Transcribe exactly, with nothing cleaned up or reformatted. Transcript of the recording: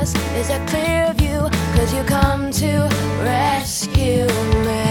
is a clear view, 'cause you come to rescue me.